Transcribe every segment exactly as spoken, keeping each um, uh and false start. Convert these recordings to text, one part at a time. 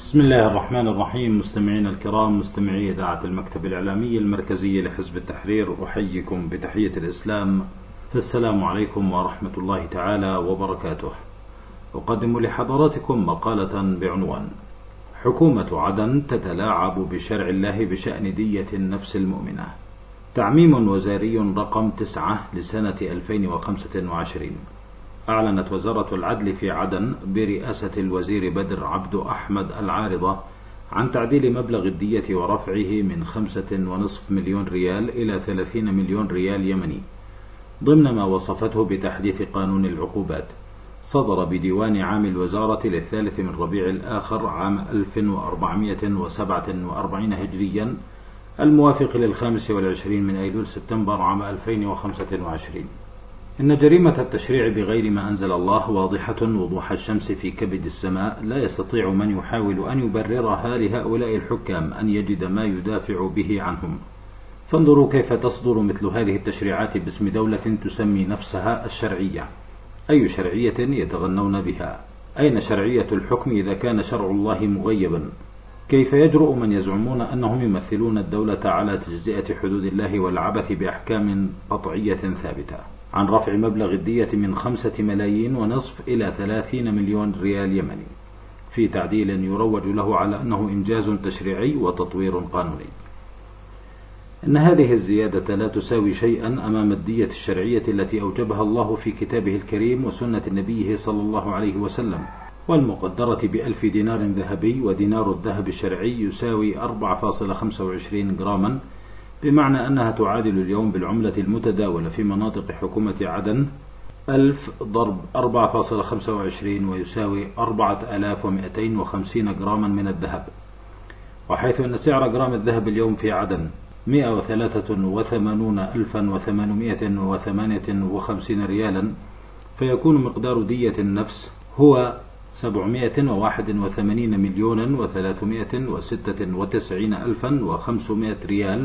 بسم الله الرحمن الرحيم. مستمعينا الكرام، مستمعي إذاعة المكتب الإعلامي المركزي لحزب التحرير، أحييكم بتحية الإسلام، فالسلام عليكم ورحمة الله تعالى وبركاته. أقدم لحضراتكم مقالة بعنوان: حكومة عدن تتلاعب بشرع الله بشأن دية النفس المؤمنة. تعميم وزاري رقم تسعة لسنة ألفين وخمسة وعشرين. أعلنت وزارة العدل في عدن برئاسة الوزير بدر عبد أحمد العارضة عن تعديل مبلغ الدية ورفعه من خمسة ونصف مليون ريال إلى ثلاثين مليون ريال يمني، ضمن ما وصفته بتحديث قانون العقوبات. صدر بديوان عام الوزارة للثالث من ربيع الآخر عام ألف وأربعمائة وسبعة وأربعين هجريا، الموافق للخامس والعشرين من أيلول سبتمبر عام ألفين وخمسة وعشرين. إن جريمة التشريع بغير ما أنزل الله واضحة وضوح الشمس في كبد السماء، لا يستطيع من يحاول أن يبررها لهؤلاء الحكام أن يجد ما يدافع به عنهم. فانظروا كيف تصدر مثل هذه التشريعات باسم دولة تسمي نفسها الشرعية. أي شرعية يتغنون بها؟ أين شرعية الحكم إذا كان شرع الله مغيبا؟ كيف يجرؤ من يزعمون أنهم يمثلون الدولة على تجزئة حدود الله والعبث بأحكام قطعية ثابتة عن رفع مبلغ الدية من خمسة ملايين ونصف إلى ثلاثين مليون ريال يمني، في تعديل يروج له على أنه إنجاز تشريعي وتطوير قانوني؟ إن هذه الزيادة لا تساوي شيئا أمام الدية الشرعية التي أوجبها الله في كتابه الكريم وسنة نبيه صلى الله عليه وسلم، والمقدرة بألف دينار ذهبي، ودينار الذهب الشرعي يساوي أربعة فاصلة خمسة وعشرين جراما، بمعنى أنها تعادل اليوم بالعملة المتداولة في مناطق حكومة عدن ألف ضرب أربعة فاصلة خمسة وعشرين ويساوي أربعة آلاف ومئتين وخمسين جراما من الذهب. وحيث أن سعر جرام الذهب اليوم في عدن مئة وثلاثة وثمانين ألفا وثمانمائة وثمانية وخمسين ريالا، فيكون مقدار دية النفس هو سبعمائة وواحد وثمانين مليون وثلاثمائة وستة وتسعين ألفا وخمسمائة ريال،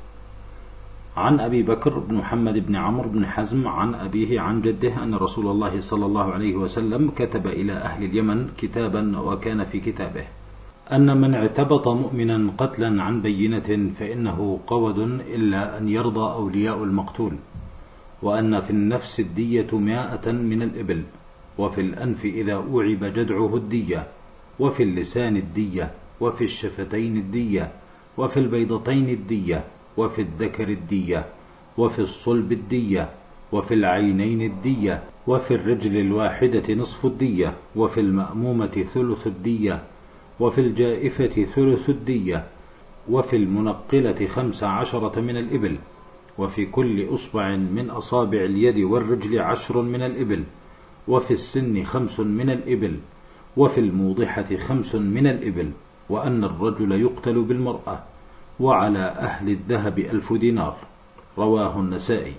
عن أبي بكر بن محمد بن عمرو بن حزم عن أبيه عن جده أن رسول الله صلى الله عليه وسلم كتب إلى أهل اليمن كتابا، وكان في كتابه أن من اعتبط مؤمنا قتلا عن بينة فإنه قود إلا أن يرضى أولياء المقتول، وأن في النفس الدية مائة من الإبل، وفي الأنف إذا أوعب جدعه الدية، وفي اللسان الدية، وفي الشفتين الدية، وفي البيضتين الدية، وفي الذكر الدية، وفي الصلب الدية، وفي العينين الدية، وفي الرجل الواحدة نصف الدية، وفي المأمومة ثلث الدية، وفي الجائفة ثلث الدية، وفي المنقلة خمس عشرة من الإبل، وفي كل أصبع من أصابع اليد والرجل عشر من الإبل، وفي السن خمس من الإبل، وفي الموضحة خمس من الإبل، وأن الرجل يقتل بالمرأة، وعلى أهل الذهب ألف دينار. رواه النسائي.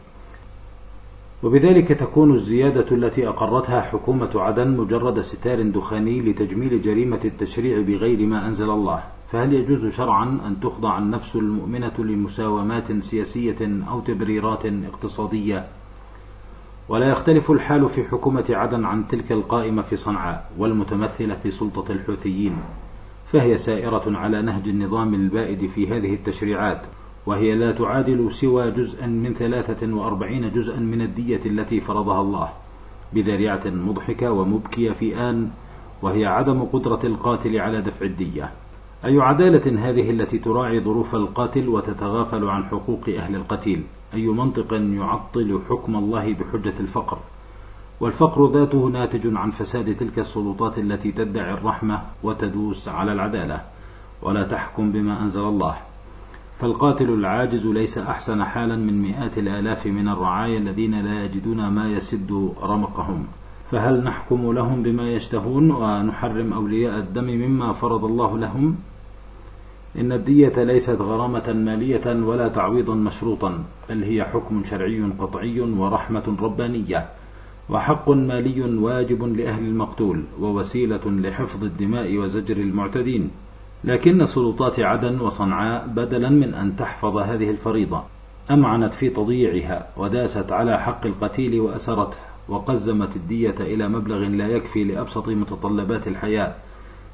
وبذلك تكون الزيادة التي أقرتها حكومة عدن مجرد ستار دخاني لتجميل جريمة التشريع بغير ما أنزل الله. فهل يجوز شرعا أن تخضع النفس المؤمنة لمساومات سياسية أو تبريرات اقتصادية؟ ولا يختلف الحال في حكومة عدن عن تلك القائمة في صنعاء والمتمثلة في سلطة الحوثيين، فهي سائرة على نهج النظام البائد في هذه التشريعات، وهي لا تعادل سوى جزءا من ثلاثة وأربعين جزءا من الدية التي فرضها الله، بذريعة مضحكة ومبكية في آن، وهي عدم قدرة القاتل على دفع الدية. أي عدالة هذه التي تراعي ظروف القاتل وتتغافل عن حقوق أهل القتيل؟ أي منطق يعطل حكم الله بحجة الفقر؟ والفقر ذاته ناتج عن فساد تلك السلطات التي تدعي الرحمة وتدوس على العدالة ولا تحكم بما أنزل الله. فالقاتل العاجز ليس أحسن حالا من مئات الآلاف من الرعايا الذين لا يجدون ما يسد رمقهم. فهل نحكم لهم بما يشتهون ونحرم أولياء الدم مما فرض الله لهم؟ إن الدية ليست غرامة مالية ولا تعويضا مشروطا، بل هي حكم شرعي قطعي ورحمة ربانية، وحق مالي واجب لأهل المقتول، ووسيلة لحفظ الدماء وزجر المعتدين. لكن سلطات عدن وصنعاء بدلا من أن تحفظ هذه الفريضة أمعنت في تضييعها، وداست على حق القتيل وأسرته، وقزمت الدية إلى مبلغ لا يكفي لأبسط متطلبات الحياة،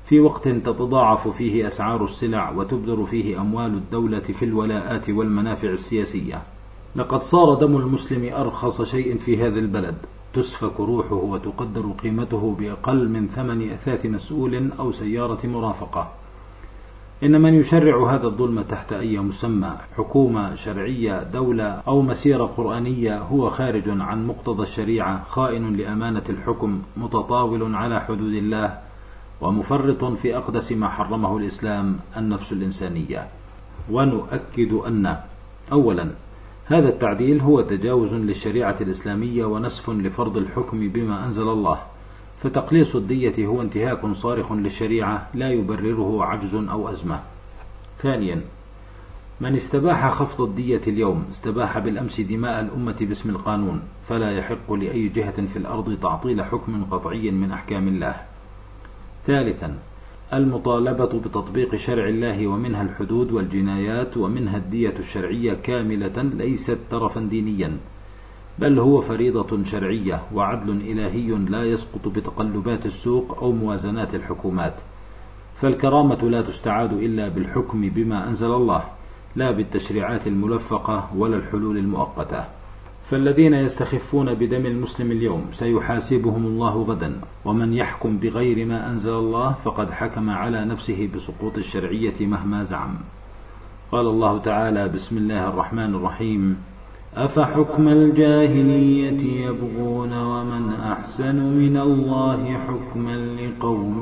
في وقت تتضاعف فيه أسعار السلع وتبذر فيه أموال الدولة في الولاءات والمنافع السياسية. لقد صار دم المسلم أرخص شيء في هذا البلد، تسفك روحه وتقدر قيمته بأقل من ثمن أثاث مسؤول أو سيارة مرافقة. إن من يشرع هذا الظلم تحت أي مسمى، حكومة شرعية، دولة أو مسيرة قرآنية، هو خارج عن مقتضى الشريعة، خائن لأمانة الحكم، متطاول على حدود الله، ومفرط في أقدس ما حرمه الإسلام، النفس الإنسانية. ونؤكد أن أولا هذا التعديل هو تجاوز للشريعة الإسلامية ونسف لفرض الحكم بما أنزل الله، فتقليص الدية هو انتهاك صارخ للشريعة لا يبرره عجز أو أزمة. ثانيا من استباح خفض الدية اليوم استباح بالأمس دماء الأمة باسم القانون، فلا يحق لأي جهة في الأرض تعطيل حكم قطعي من أحكام الله. ثالثا المطالبة بتطبيق شرع الله، ومنها الحدود والجنايات ومنها الدية الشرعية كاملة، ليست ترفا دينيا، بل هو فريضة شرعية وعدل إلهي لا يسقط بتقلبات السوق أو موازنات الحكومات. فالكرامة لا تستعاد إلا بالحكم بما أنزل الله، لا بالتشريعات الملفقة ولا الحلول المؤقتة. فالذين يستخفون بدم المسلم اليوم سيحاسبهم الله غدا، ومن يحكم بغير ما أنزل الله فقد حكم على نفسه بسقوط الشرعية مهما زعم. قال الله تعالى: بسم الله الرحمن الرحيم: أفحكم الجاهلية يبغون ومن أحسن من الله حكما لقوم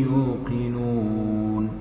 يوقنون.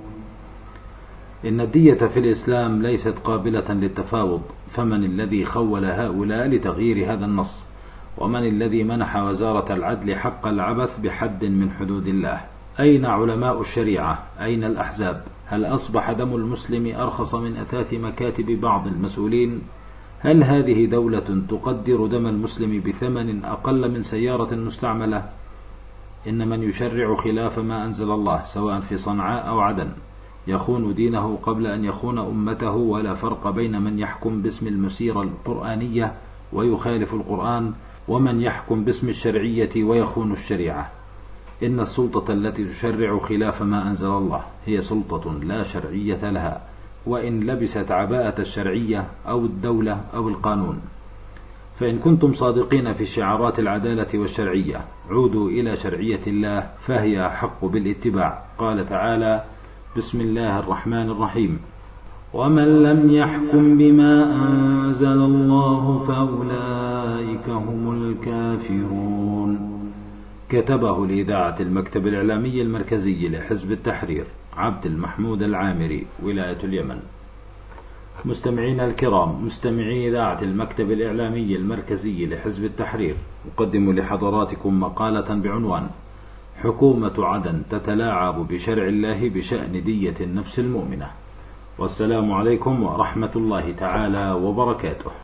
إن الدية في الإسلام ليست قابلة للتفاوض، فمن الذي خول هؤلاء لتغيير هذا النص؟ ومن الذي منح وزارة العدل حق العبث بحد من حدود الله؟ أين علماء الشريعة؟ أين الأحزاب؟ هل أصبح دم المسلم أرخص من أثاث مكاتب بعض المسؤولين؟ هل هذه دولة تقدر دم المسلم بثمن أقل من سيارة مستعملة؟ إن من يشرع خلاف ما أنزل الله سواء في صنعاء أو عدن يخون دينه قبل أن يخون أمته، ولا فرق بين من يحكم باسم المسيرة القرآنية ويخالف القرآن، ومن يحكم باسم الشرعية ويخون الشريعة. إن السلطة التي تشرع خلاف ما أنزل الله هي سلطة لا شرعية لها، وإن لبست عباءة الشرعية أو الدولة أو القانون. فإن كنتم صادقين في شعارات العدالة والشرعية، عودوا إلى شرعية الله فهي أحق بالاتباع. قال تعالى: بسم الله الرحمن الرحيم: ومن لم يحكم بما أنزل الله فأولئك هم الكافرون. كتبه لإذاعة المكتب الإعلامي المركزي لحزب التحرير، عبد المحمود العامري، ولاية اليمن. مستمعينا الكرام، مستمعي إذاعة المكتب الإعلامي المركزي لحزب التحرير، أقدم لحضراتكم مقالة بعنوان: حكومة عدن تتلاعب بشرع الله بشأن دية النفس المؤمنة. والسلام عليكم ورحمة الله تعالى وبركاته.